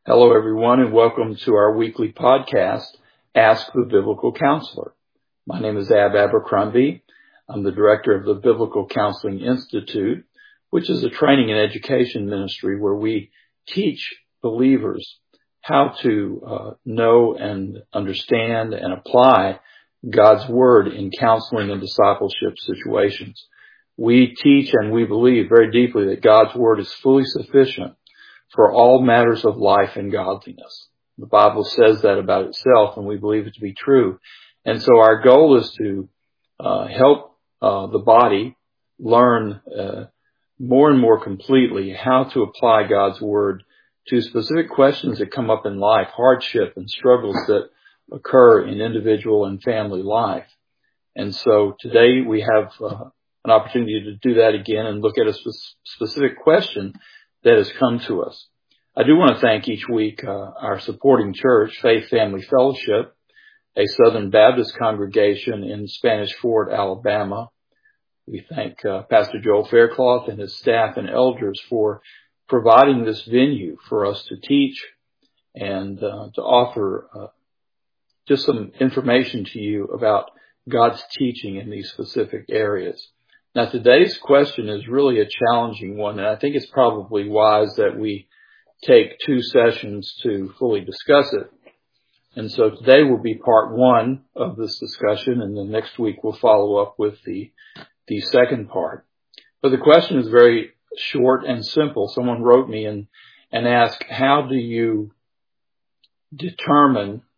Hello, everyone, and welcome to our weekly podcast, Ask the Biblical Counselor. My name is Ab Abercrombie. I'm the director of the Biblical Counseling Institute, which is a training and education ministry where we teach believers how to know and understand and apply God's Word in counseling and discipleship situations. We teach and we believe very deeply that God's Word is fully sufficient for all matters of life and godliness. The Bible says that about itself, and we believe it to be true. And so our goal is to help the body learn more and more completely how to apply God's Word to specific questions that come up in life, hardship and struggles that occur in individual and family life. And so today we have an opportunity to do that again and look at a specific question that has come to us. I do want to thank each week our supporting church, Faith Family Fellowship, a Southern Baptist congregation in Spanish Fort, Alabama. We thank Pastor Joel Faircloth and his staff and elders for providing this venue for us to teach and to offer just some information to you about God's teaching in these specific areas. Now, today's question is really a challenging one, and I think it's probably wise that we take 2 sessions to fully discuss it. And so today will be part 1 of this discussion, and then next week we'll follow up with the second part. But the question is very short and simple. Someone wrote me and asked, how do you determine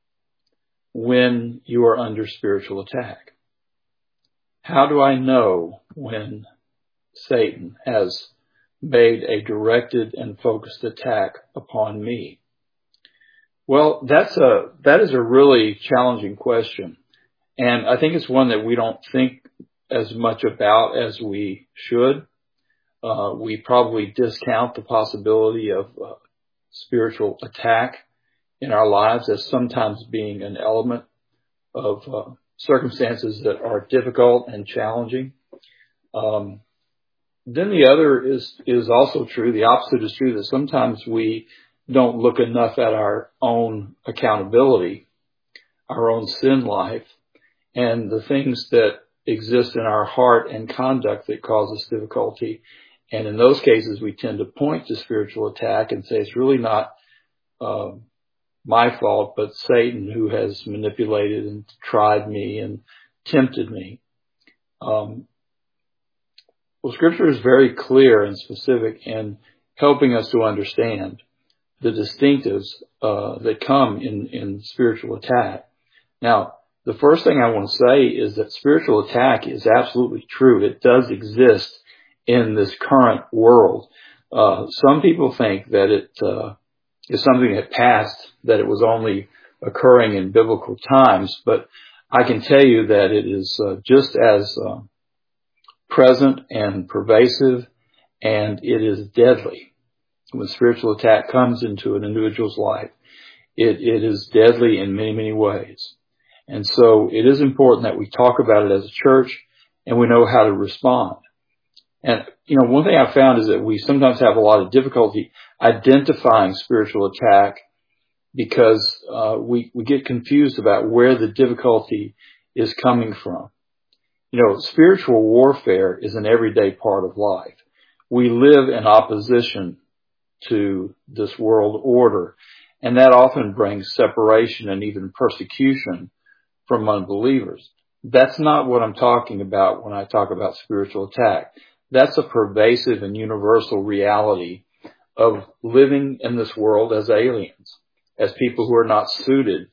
when you are under spiritual attack? How do I know when Satan has made a directed and focused attack upon me? Well, that is a really challenging question. And I think it's one that we don't think as much about as we should. We probably discount the possibility of spiritual attack in our lives as sometimes being an element of circumstances that are difficult and challenging. Then the other is also true. The opposite is true, that sometimes we don't look enough at our own accountability, our own sin life, and the things that exist in our heart and conduct that cause us difficulty. And in those cases, we tend to point to spiritual attack and say it's really not my fault, but Satan who has manipulated and tried me and tempted me. Well, Scripture is very clear and specific in helping us to understand the distinctives that come in spiritual attack. Now, the first thing I want to say is that spiritual attack is absolutely true. It does exist in this current world. Some people think that it is something that passed, that it was only occurring in biblical times, but I can tell you that it is just as present and pervasive, and it is deadly. When spiritual attack comes into an individual's life, it is deadly in many, many ways. And so it is important that we talk about it as a church and we know how to respond. And, one thing I've found is that we sometimes have a lot of difficulty identifying spiritual attack because we get confused about where the difficulty is coming from. Spiritual warfare is an everyday part of life. We live in opposition to this world order, and that often brings separation and even persecution from unbelievers. That's not what I'm talking about when I talk about spiritual attack. That's a pervasive and universal reality of living in this world as aliens, as people who are not suited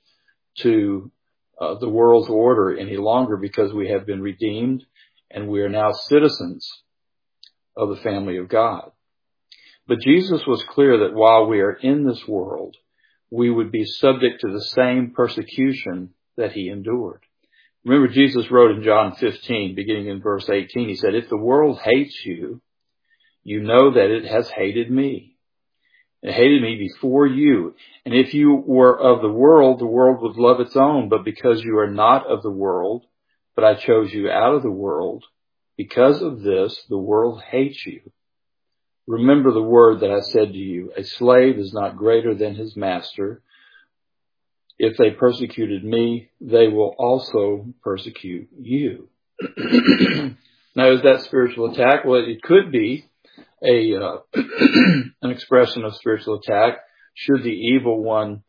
to the world's order any longer, because we have been redeemed and we are now citizens of the family of God. But Jesus was clear that while we are in this world, we would be subject to the same persecution that he endured. Remember, Jesus wrote in John 15, beginning in verse 18, he said, "If the world hates you, you know that it has hated me. It hated me before you. And if you were of the world would love its own. But because you are not of the world, but I chose you out of the world, because of this, the world hates you. remember the word that I said to you, a slave is not greater than his master. If they persecuted me, they will also persecute you. Now, is that spiritual attack? Well, it could be an expression of spiritual attack should the evil one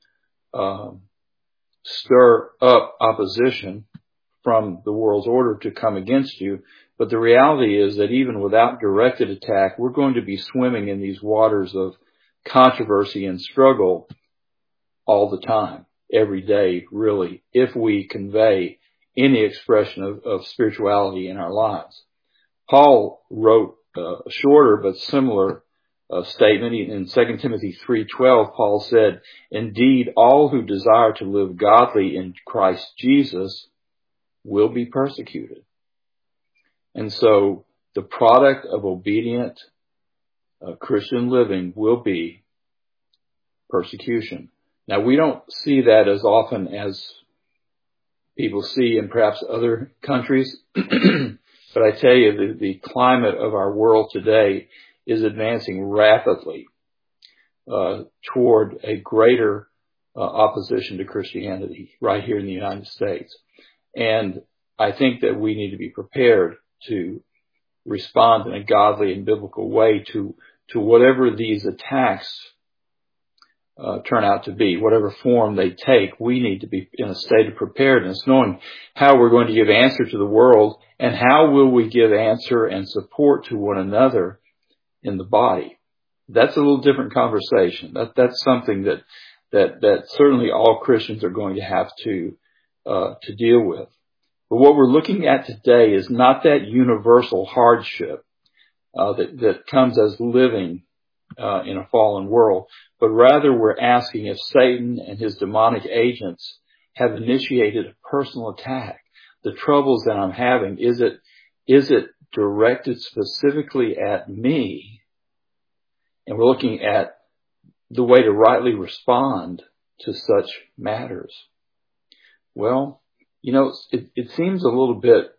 stir up opposition from the world's order to come against you. But the reality is that even without directed attack, we're going to be swimming in these waters of controversy and struggle all the time, every day, really, if we convey any expression of spirituality in our lives. Paul wrote a shorter but similar statement in 2 Timothy 3:12. Paul said, "Indeed, all who desire to live godly in Christ Jesus will be persecuted." And so the product of obedient Christian living will be persecution. Now, we don't see that as often as people see in perhaps other countries, but I tell you, the climate of our world today is advancing rapidly toward a greater opposition to Christianity right here in the United States. And I think that we need to be prepared to respond in a godly and biblical way to whatever these attacks turn out to be, whatever form they take. We need to be in a state of preparedness, knowing how we're going to give answer to the world and how will we give answer and support to one another in the body. That's a little different conversation. That's something that certainly all Christians are going to have to deal with. But what we're looking at today is not that universal hardship that comes as living in a fallen world, but rather we're asking if Satan and his demonic agents have initiated a personal attack. The troubles that I'm having, is it directed specifically at me? And we're looking at the way to rightly respond to such matters. Well, it seems a little bit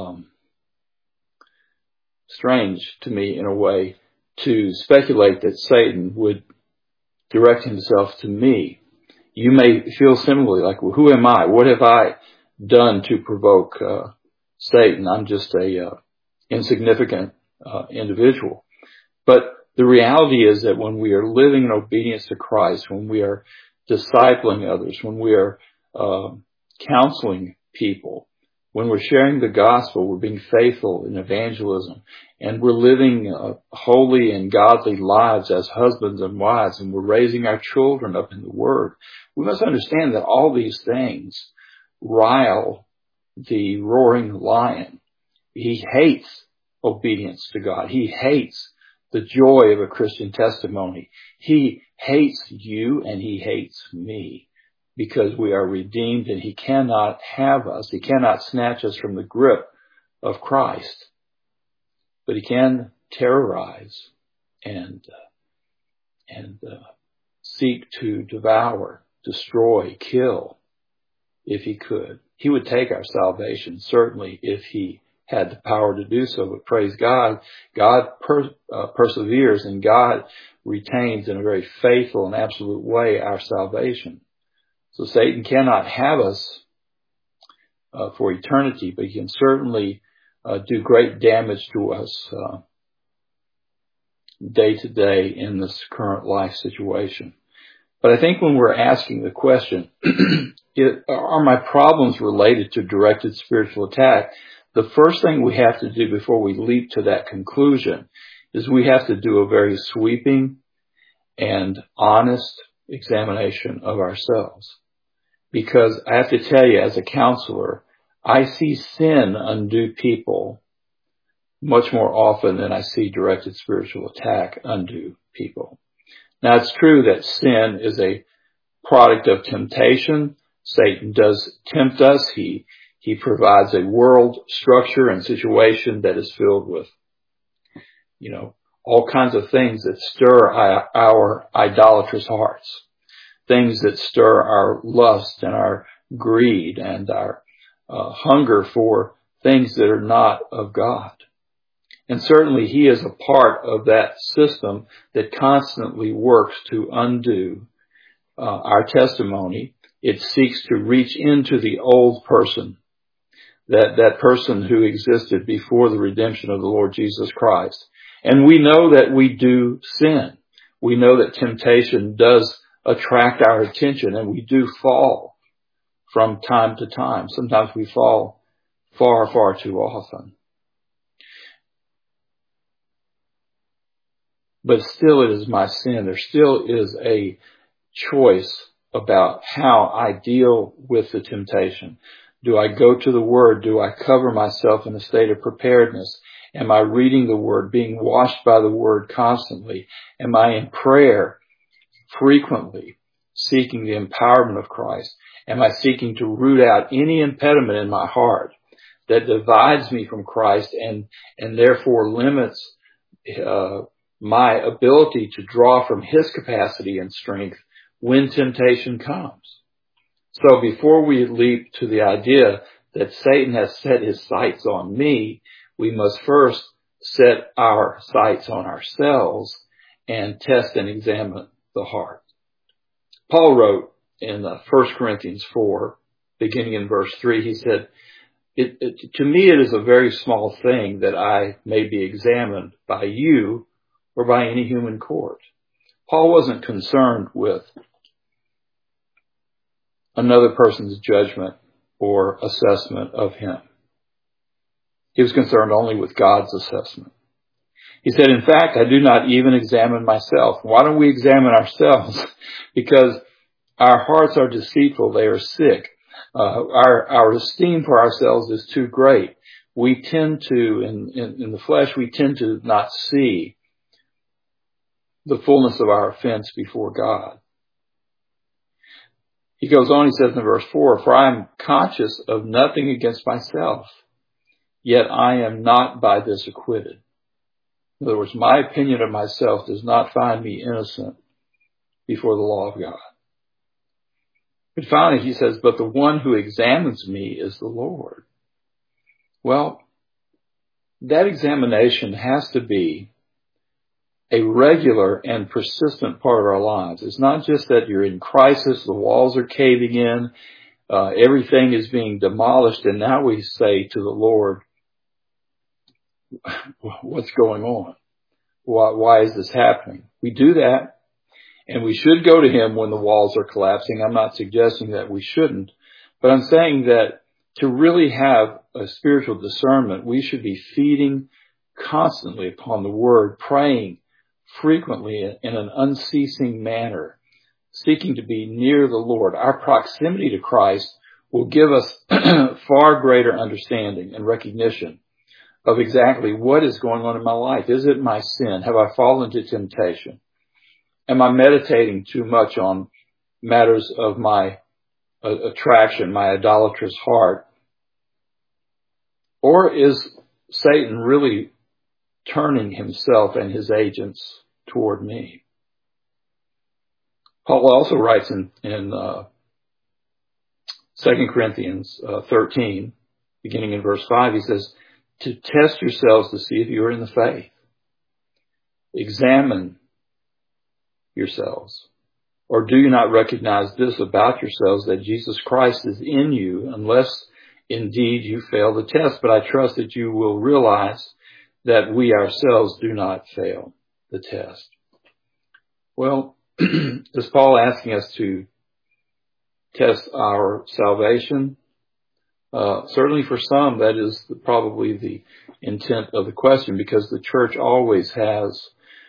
strange to me in a way to speculate that Satan would direct himself to me. You may feel similarly, like, well, who am I? What have I done to provoke Satan? I'm just a insignificant individual. But the reality is that when we are living in obedience to Christ, when we are discipling others, when we are counseling people, when we're sharing the gospel, we're being faithful in evangelism, and we're living holy and godly lives as husbands and wives, and we're raising our children up in the Word, we must understand that all these things rile the roaring lion. He hates obedience to God. He hates the joy of a Christian testimony. He hates you and he hates me, because we are redeemed, and he cannot have us. He cannot snatch us from the grip of Christ. But he can terrorize and seek to devour, destroy, kill, if he could. He would take our salvation, certainly, if he had the power to do so. But praise God, God perseveres, and God retains in a very faithful and absolute way our salvation. So Satan cannot have us for eternity, but he can certainly do great damage to us day to day in this current life situation. But I think when we're asking the question, are my problems related to directed spiritual attack, the first thing we have to do before we leap to that conclusion is we have to do a very sweeping and honest examination of ourselves. Because I have to tell you, as a counselor, I see sin undo people much more often than I see directed spiritual attack undo people. Now, it's true that sin is a product of temptation. Satan does tempt us. He provides a world structure and situation that is filled with, all kinds of things that stir our idolatrous hearts. Things that stir our lust and our greed and our hunger for things that are not of God. And certainly he is a part of that system that constantly works to undo our testimony. It seeks to reach into the old person, that person who existed before the redemption of the Lord Jesus Christ. And we know that we do sin. We know that temptation does attract our attention, and we do fall from time to time. Sometimes we fall far, far too often. But still it is my sin. There still is a choice about how I deal with the temptation. Do I go to the Word? Do I cover myself in a state of preparedness? Am I reading the Word, being washed by the Word constantly? Am I in prayer frequently, seeking the empowerment of Christ? Am I seeking to root out any impediment in my heart that divides me from Christ and therefore limits my ability to draw from His capacity and strength when temptation comes? So before we leap to the idea that Satan has set his sights on me, we must first set our sights on ourselves and test and examine the heart. Paul wrote in 1 Corinthians 4, beginning in verse 3, he said, to me it is a very small thing that I may be examined by you or by any human court. Paul wasn't concerned with another person's judgment or assessment of him. He was concerned only with God's assessment. He said, in fact, I do not even examine myself. Why don't we examine ourselves? Because our hearts are deceitful. They are sick. Our esteem for ourselves is too great. We tend to, in the flesh, we tend to not see the fullness of our offense before God. He goes on, he says in verse 4, for I am conscious of nothing against myself, yet I am not by this acquitted. In other words, my opinion of myself does not find me innocent before the law of God. But finally he says, but the one who examines me is the Lord. Well, that examination has to be a regular and persistent part of our lives. It's not just that you're in crisis, the walls are caving in, everything is being demolished, and now we say to the Lord, what's going on? Why is this happening? We do that, and we should go to Him when the walls are collapsing. I'm not suggesting that we shouldn't, but I'm saying that to really have a spiritual discernment, we should be feeding constantly upon the Word, praying frequently in an unceasing manner, seeking to be near the Lord. Our proximity to Christ will give us far greater understanding and recognition of exactly what is going on in my life. Is it my sin? Have I fallen into temptation? Am I meditating too much on matters of my attraction, my idolatrous heart? Or is Satan really turning himself and his agents toward me? Paul also writes in 2 Corinthians 13, beginning in verse 5, he says, to test yourselves to see if you are in the faith. Examine yourselves. Or do you not recognize this about yourselves, that Jesus Christ is in you, unless indeed you fail the test? But I trust that you will realize that we ourselves do not fail the test. Well, is Paul asking us to test our salvation? Certainly for some, that is probably the intent of the question, because the church always has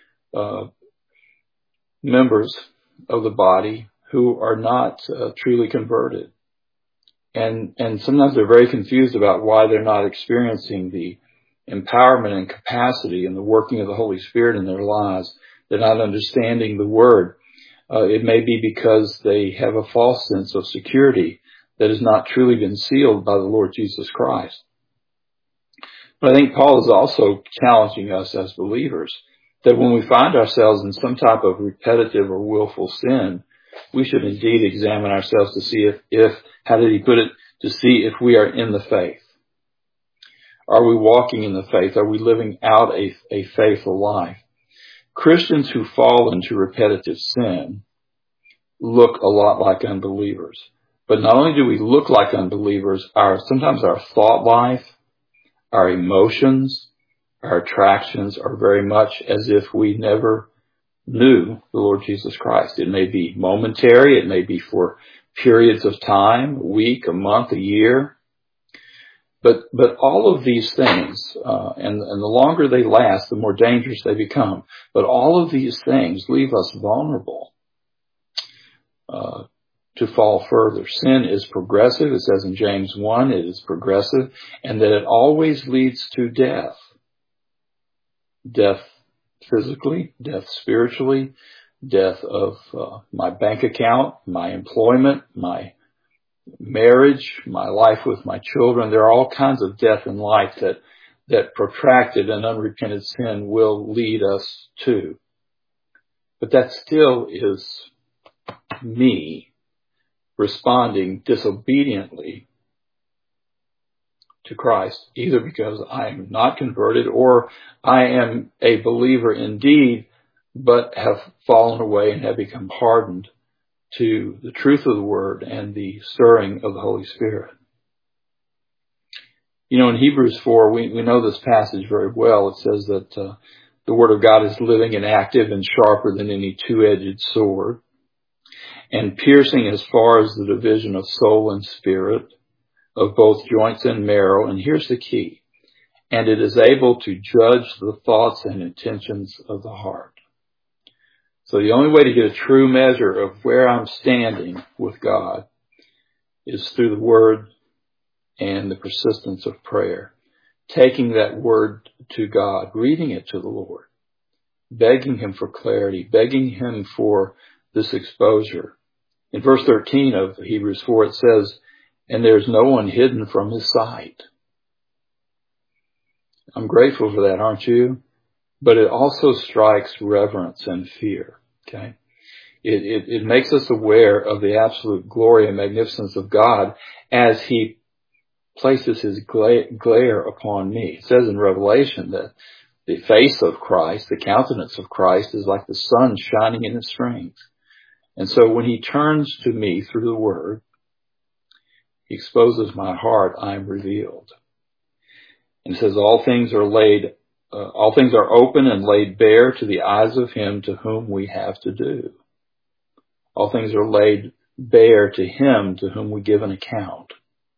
members of the body who are not truly converted. And sometimes they're very confused about why they're not experiencing the empowerment and capacity and the working of the Holy Spirit in their lives. They're not understanding the Word. It may be because they have a false sense of security that has not truly been sealed by the Lord Jesus Christ. But I think Paul is also challenging us as believers that when we find ourselves in some type of repetitive or willful sin, we should indeed examine ourselves to see if how did he put it, to see if we are in the faith. Are we walking in the faith? Are we living out a faithful life? Christians who fall into repetitive sin look a lot like unbelievers. But not only do we look like unbelievers, sometimes our thought life, our emotions, our attractions are very much as if we never knew the Lord Jesus Christ. It may be momentary. It may be for periods of time, a week, a month, a year. But all of these things, and the longer they last, the more dangerous they become. But all of these things leave us vulnerable to fall further. Sin is progressive. It says in James 1, it is progressive, and that it always leads to death. Death physically, death spiritually, death of my bank account, my employment, my marriage, my life with my children. There are all kinds of death in life that protracted and unrepented sin will lead us to. But that still is me responding disobediently to Christ, either because I am not converted or I am a believer indeed, but have fallen away and have become hardened to the truth of the Word and the stirring of the Holy Spirit. You know, in Hebrews 4, we know this passage very well. It says that the Word of God is living and active and sharper than any two-edged sword, and piercing as far as the division of soul and spirit, of both joints and marrow. And here's the key. And it is able to judge the thoughts and intentions of the heart. So the only way to get a true measure of where I'm standing with God is through the Word and the persistence of prayer. Taking that Word to God, reading it to the Lord, begging Him for clarity, begging Him for this exposure. In verse 13 of Hebrews 4, it says, and there's no one hidden from His sight. I'm grateful for that, aren't you? But it also strikes reverence and fear. Okay, it makes us aware of the absolute glory and magnificence of God as He places His glare upon me. It says in Revelation that the face of Christ, the countenance of Christ, is like the sun shining in its strength. And so when He turns to me through the Word, He exposes my heart, I am revealed. And it says all things are open and laid bare to the eyes of Him to whom we have to do. All things are laid bare to Him to whom we give an account.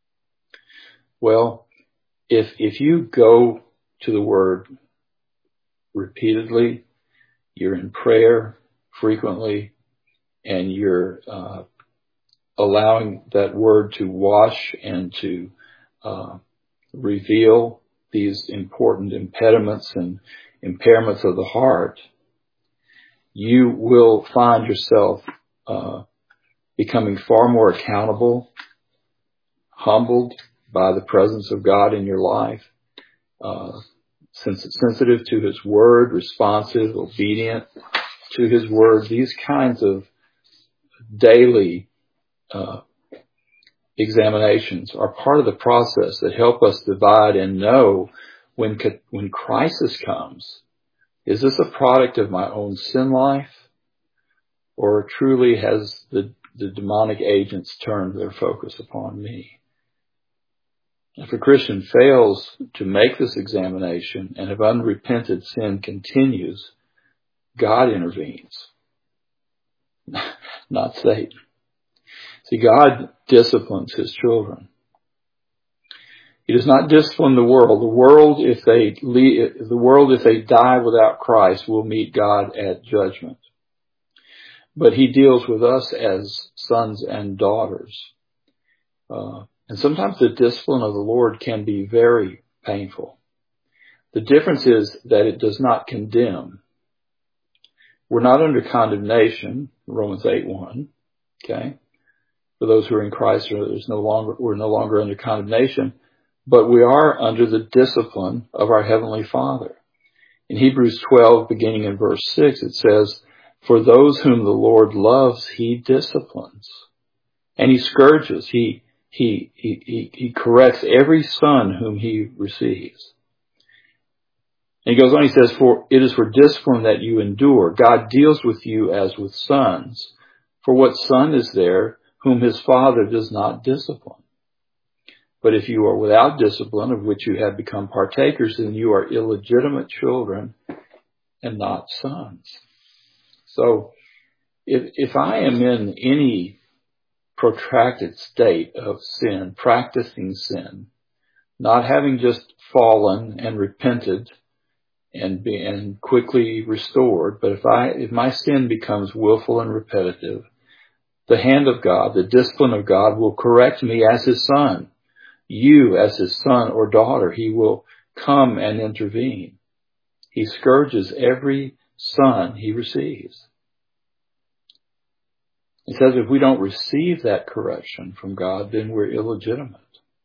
Well, if you go to the Word repeatedly, you're in prayer frequently, and you're allowing that Word to wash and to reveal these important impediments and impairments of the heart, you will find yourself becoming far more accountable, humbled by the presence of God in your life, sensitive to His Word, responsive, obedient to His Word. These kinds of daily examinations are part of the process that help us divide and know when crisis comes. Is this a product of my own sin life, or truly has the demonic agents turned their focus upon me? If a Christian fails to make this examination and if unrepented sin continues, God intervenes, not Satan. See, God disciplines His children. He does not discipline the world. The world, if they die without Christ, will meet God at judgment. But He deals with us as sons and daughters. And sometimes the discipline of the Lord can be very painful. The difference is that it does not condemn. We're not under condemnation, Romans 8:1. Okay? For those who are in Christ, we're no longer under condemnation, but we are under the discipline of our Heavenly Father. In Hebrews 12, beginning in verse 6, it says, for those whom the Lord loves, He disciplines. And He scourges. He he corrects every son whom he receives. And he goes on, he says, for it is for discipline that you endure. God deals with you as with sons. For what son is there whom his father does not discipline? But if you are without discipline, of which you have become partakers, then you are illegitimate children and not sons. So if I am in any protracted state of sin, practicing sin, not having just fallen and repented and quickly restored, but if my sin becomes willful and repetitive, the hand of God, the discipline of God will correct me as his son. You as his son or daughter, he will come and intervene. He scourges every son he receives. It says if we don't receive that correction from God, then we're illegitimate.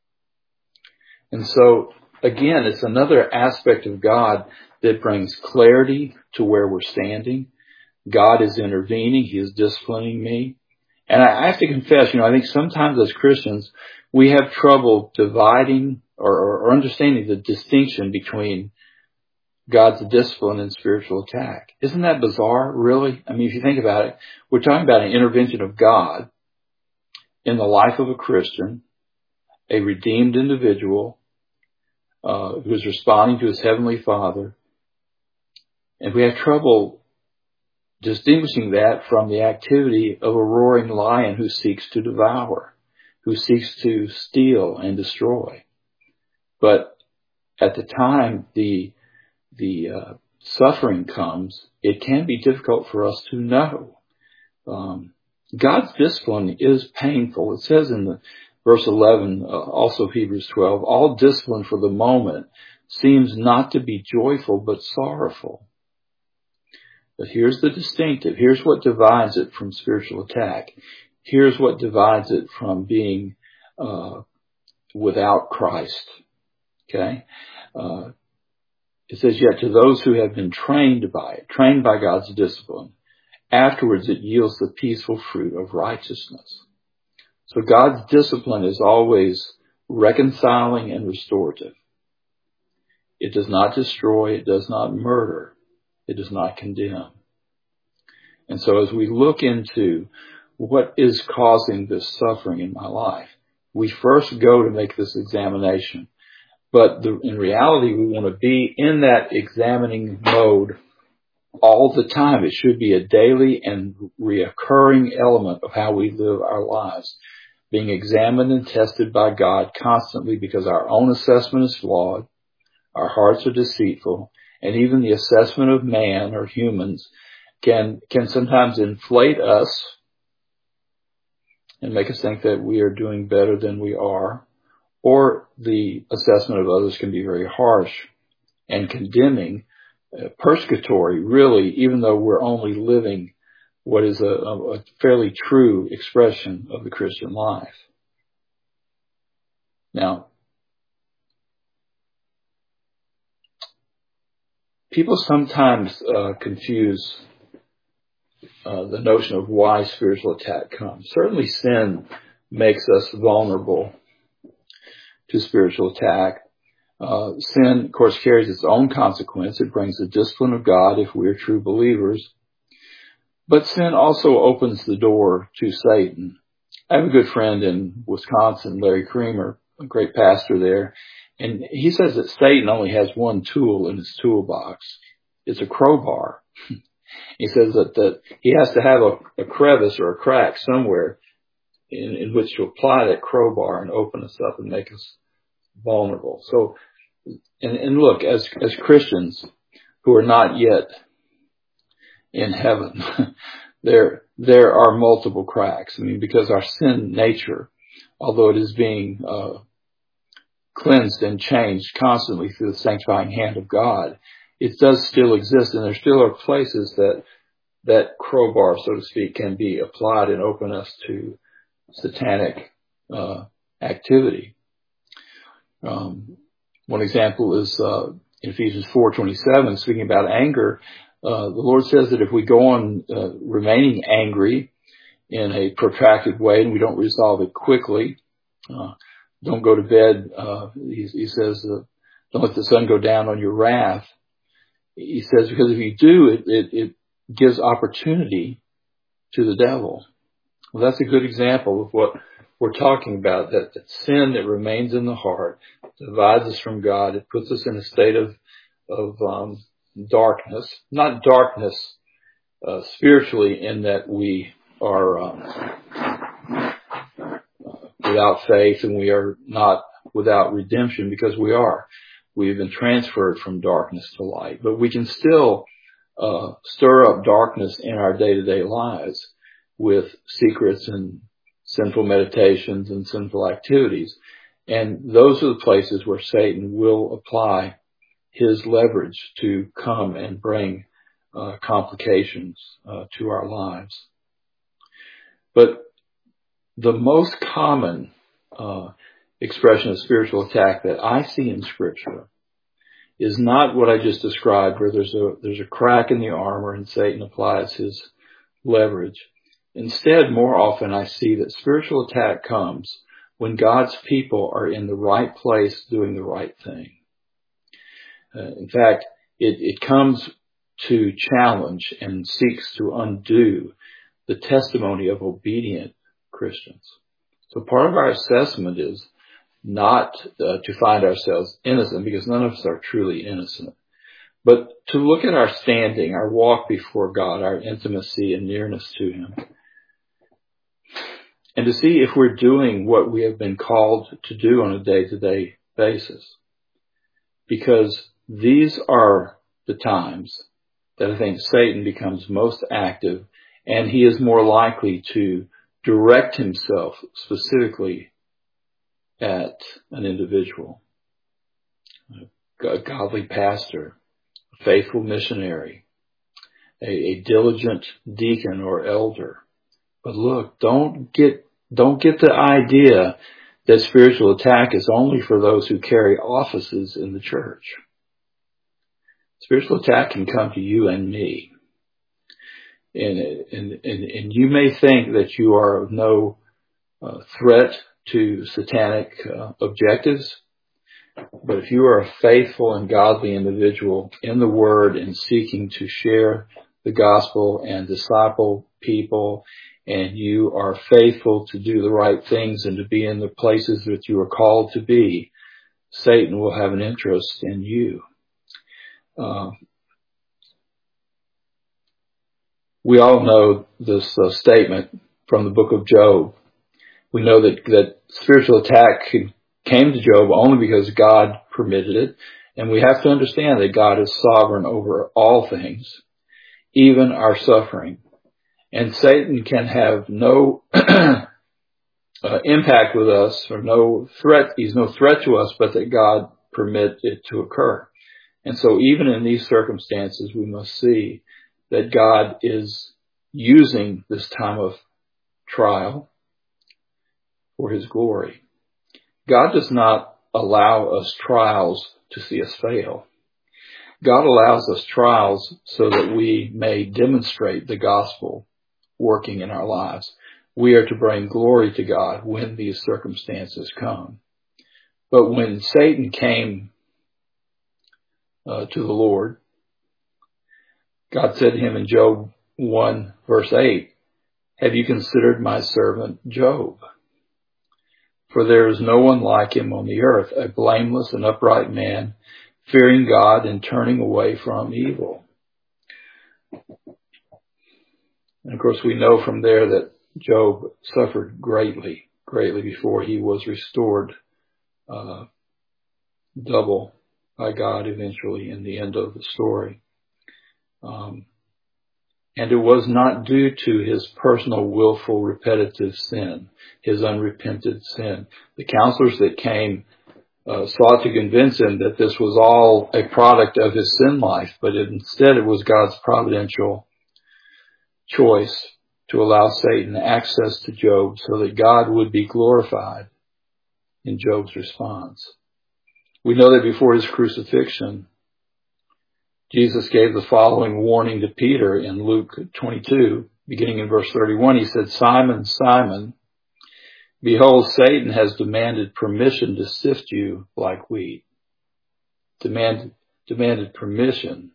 And so, again, it's another aspect of God that brings clarity to where we're standing. God is intervening. He is disciplining me. And I have to confess, I think sometimes as Christians, we have trouble dividing or understanding the distinction between God's discipline and spiritual attack. Isn't that bizarre, really? I mean, if you think about it, we're talking about an intervention of God in the life of a Christian, a redeemed individual who is responding to his heavenly Father. And we have trouble distinguishing that from the activity of a roaring lion who seeks to devour, who seeks to steal and destroy. But at the time the suffering comes, it can be difficult for us to know. God's discipline is painful. It says in the verse 11, also Hebrews 12, all discipline for the moment seems not to be joyful but sorrowful. But here's the distinctive. Here's what divides it from spiritual attack. Here's what divides it from being without Christ. Okay? It says, yet to those who have been trained by God's discipline, afterwards it yields the peaceful fruit of righteousness. So God's discipline is always reconciling and restorative. It does not destroy. It does not murder. It does not condemn. And so as we look into what is causing this suffering in my life, we first go to make this examination. But in reality, we want to be in that examining mode all the time. It should be a daily and reoccurring element of how we live our lives, being examined and tested by God constantly because our own assessment is flawed, our hearts are deceitful, and even the assessment of man or humans can sometimes inflate us and make us think that we are doing better than we are. Or the assessment of others can be very harsh and condemning, persecutory, really, even though we're only living what is a fairly true expression of the Christian life. Now, people sometimes confuse the notion of why spiritual attack comes. Certainly sin makes us vulnerable to spiritual attack. Sin, of course, carries its own consequence. It brings the discipline of God if we are true believers. But sin also opens the door to Satan. I have a good friend in Wisconsin, Larry Creamer, a great pastor there, and he says that Satan only has one tool in his toolbox. It's a crowbar. He says that he has to have a crevice or a crack somewhere in which to apply that crowbar and open us up and make us vulnerable. So, and look, as Christians who are not yet in heaven, there are multiple cracks. I mean, because our sin nature, although it is being cleansed and changed constantly through the sanctifying hand of God, it does still exist, and there still are places that crowbar, so to speak, can be applied and open us to satanic activity. One example is in Ephesians 4:27, speaking about anger. The Lord says that if we go on remaining angry in a protracted way and we don't resolve it quickly, Don't go to bed. He says, don't let the sun go down on your wrath. He says, because if you do, it gives opportunity to the devil. Well, that's a good example of what we're talking about, that sin that remains in the heart divides us from God. It puts us in a state of darkness, not darkness spiritually in that we are without faith and we are not without redemption, because we are. We've been transferred from darkness to light, but we can still stir up darkness in our day-to-day lives with secrets and sinful meditations and sinful activities. And those are the places where Satan will apply his leverage to come and bring complications to our lives. But the most common expression of spiritual attack that I see in Scripture is not what I just described, where there's a crack in the armor and Satan applies his leverage. Instead, more often I see that spiritual attack comes when God's people are in the right place doing the right thing. In fact, it comes to challenge and seeks to undo the testimony of obedient Christians. So part of our assessment is not to find ourselves innocent, because none of us are truly innocent, but to look at our standing, our walk before God, our intimacy and nearness to Him, and to see if we're doing what we have been called to do on a day-to-day basis. Because these are the times that I think Satan becomes most active, and he is more likely to direct himself specifically at an individual, a godly pastor, a faithful missionary, a diligent deacon or elder. But look, don't get the idea that spiritual attack is only for those who carry offices in the church. Spiritual attack can come to you and me. And you may think that you are of no threat to satanic objectives, but if you are a faithful and godly individual in the Word and seeking to share the gospel and disciple people, and you are faithful to do the right things and to be in the places that you are called to be, Satan will have an interest in you. We all know this statement from the book of Job. We know that spiritual attack came to Job only because God permitted it. And we have to understand that God is sovereign over all things, even our suffering. And Satan can have no impact with us, or no threat. He's no threat to us, but that God permit it to occur. And so even in these circumstances, we must see that God is using this time of trial for His glory. God does not allow us trials to see us fail. God allows us trials so that we may demonstrate the gospel working in our lives. We are to bring glory to God when these circumstances come. But when Satan came to the Lord, God said to him in Job 1 verse 8, "Have you considered my servant Job? For there is no one like him on the earth, a blameless and upright man, fearing God and turning away from evil." And of course we know from there that Job suffered greatly before he was restored double by God eventually in the end of the story. And it was not due to his personal willful repetitive sin, his unrepented sin. The counselors that came sought to convince him that this was all a product of his sin life, but instead it was God's providential choice to allow Satan access to Job so that God would be glorified in Job's response. We know that before his crucifixion, Jesus gave the following warning to Peter in Luke 22, beginning in verse 31. He said, "Simon, Simon, Behold, Satan has demanded permission to sift you like wheat. Demanded permission.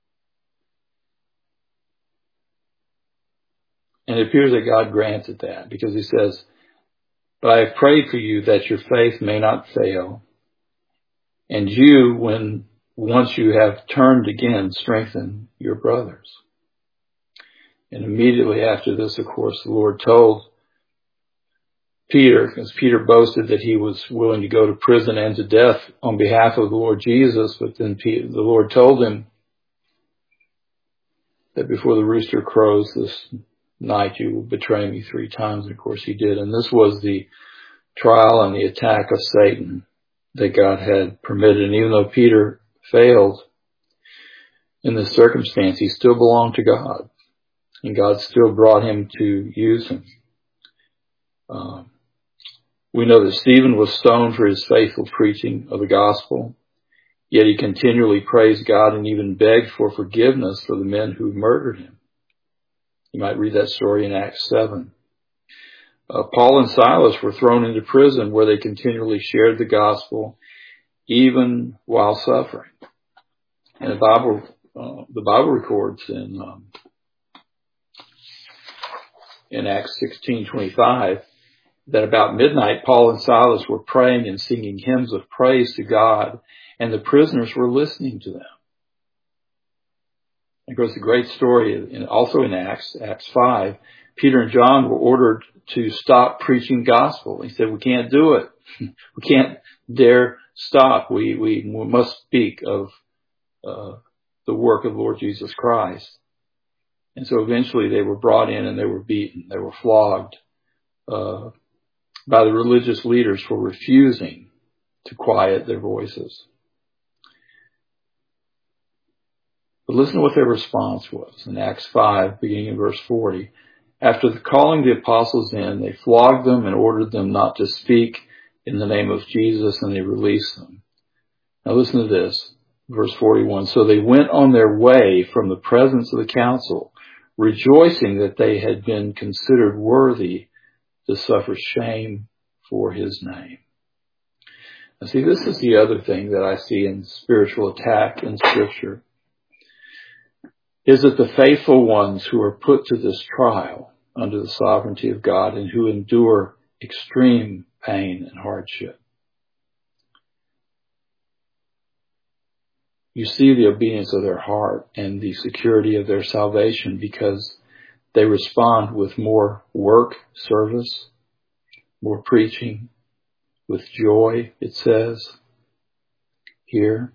And it appears that God granted that, because he says, but I have prayed for you that your faith may not fail. And you, when once you have turned again, strengthen your brothers. And immediately after this, of course, the Lord told Peter, because Peter boasted that he was willing to go to prison and to death on behalf of the Lord Jesus, but then the Lord told him that before the rooster crows this night you will betray me 3 times. And of course he did. And this was the trial and the attack of Satan that God had permitted. And even though Peter failed in this circumstance, he still belonged to God. And God still brought him to use him. We know that Stephen was stoned for his faithful preaching of the gospel. Yet he continually praised God and even begged for forgiveness for the men who murdered him. You might read that story in Acts 7. Paul and Silas were thrown into prison where they continually shared the gospel even while suffering. And the Bible records in Acts 16:25 that about midnight Paul and Silas were praying and singing hymns of praise to God, and the prisoners were listening to them. Of course, the great story, also in Acts 5, Peter and John were ordered to stop preaching gospel. He said, we can't do it. We can't dare stop. We must speak of the work of Lord Jesus Christ. And so eventually they were brought in and they were beaten. They were flogged by the religious leaders for refusing to quiet their voices. But listen to what their response was in Acts 5, beginning in verse 40. After calling the apostles in, they flogged them and ordered them not to speak in the name of Jesus, and they released them. Now listen to this, verse 41. So they went on their way from the presence of the council, rejoicing that they had been considered worthy to suffer shame for his name. Now see, this is the other thing that I see in spiritual attack in Scripture, is that the faithful ones who are put to this trial under the sovereignty of God and who endure extreme pain and hardship, you see the obedience of their heart and the security of their salvation, because they respond with more work, service, more preaching, with joy, it says here.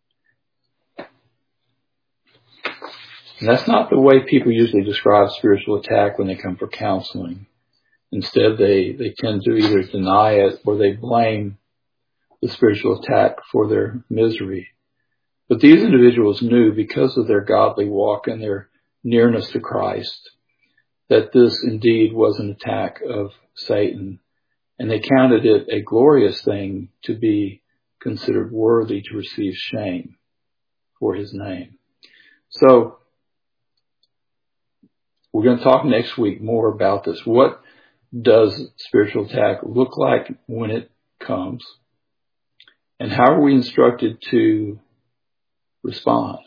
And that's not the way people usually describe spiritual attack when they come for counseling. Instead, they tend to either deny it or they blame the spiritual attack for their misery. But these individuals knew, because of their godly walk and their nearness to Christ, that this indeed was an attack of Satan. And they counted it a glorious thing to be considered worthy to receive shame for his name. So, we're going to talk next week more about this. What does spiritual attack look like when it comes? And how are we instructed to respond?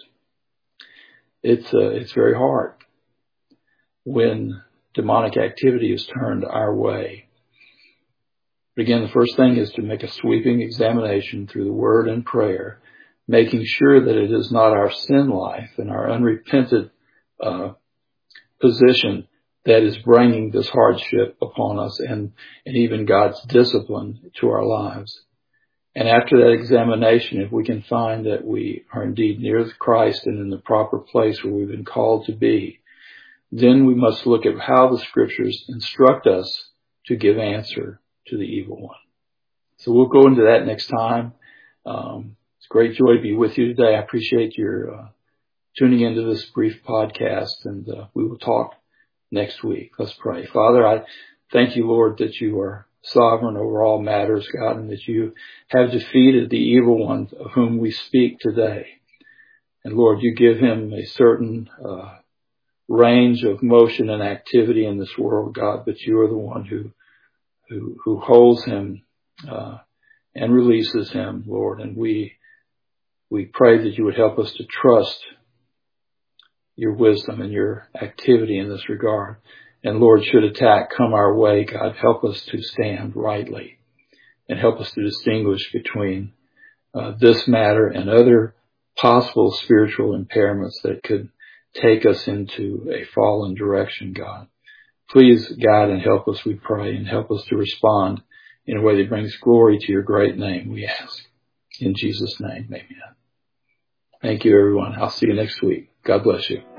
It's very hard when demonic activity is turned our way. But again, the first thing is to make a sweeping examination through the Word and prayer, making sure that it is not our sin life and our unrepented position that is bringing this hardship upon us and even God's discipline to our lives. And after that examination, if we can find that we are indeed near Christ and in the proper place where we've been called to be, then we must look at how the Scriptures instruct us to give answer to the evil one. So we'll go into that next time. It's a great joy to be with you today. I appreciate your tuning into this brief podcast, and we will talk next week. Let's pray. Father, I thank you, Lord, that you are sovereign over all matters, God, and that you have defeated the evil one of whom we speak today. And Lord, you give him a certain range of motion and activity in this world, God, but you are the one who holds him and releases him, Lord. And we pray that you would help us to trust your wisdom and your activity in this regard. And Lord, should attack come our way, God, help us to stand rightly and help us to distinguish between this matter and other possible spiritual impairments that could take us into a fallen direction, God. Please guide and help us, we pray, and help us to respond in a way that brings glory to your great name, we ask. In Jesus' name, amen. Thank you, everyone. I'll see you next week. God bless you.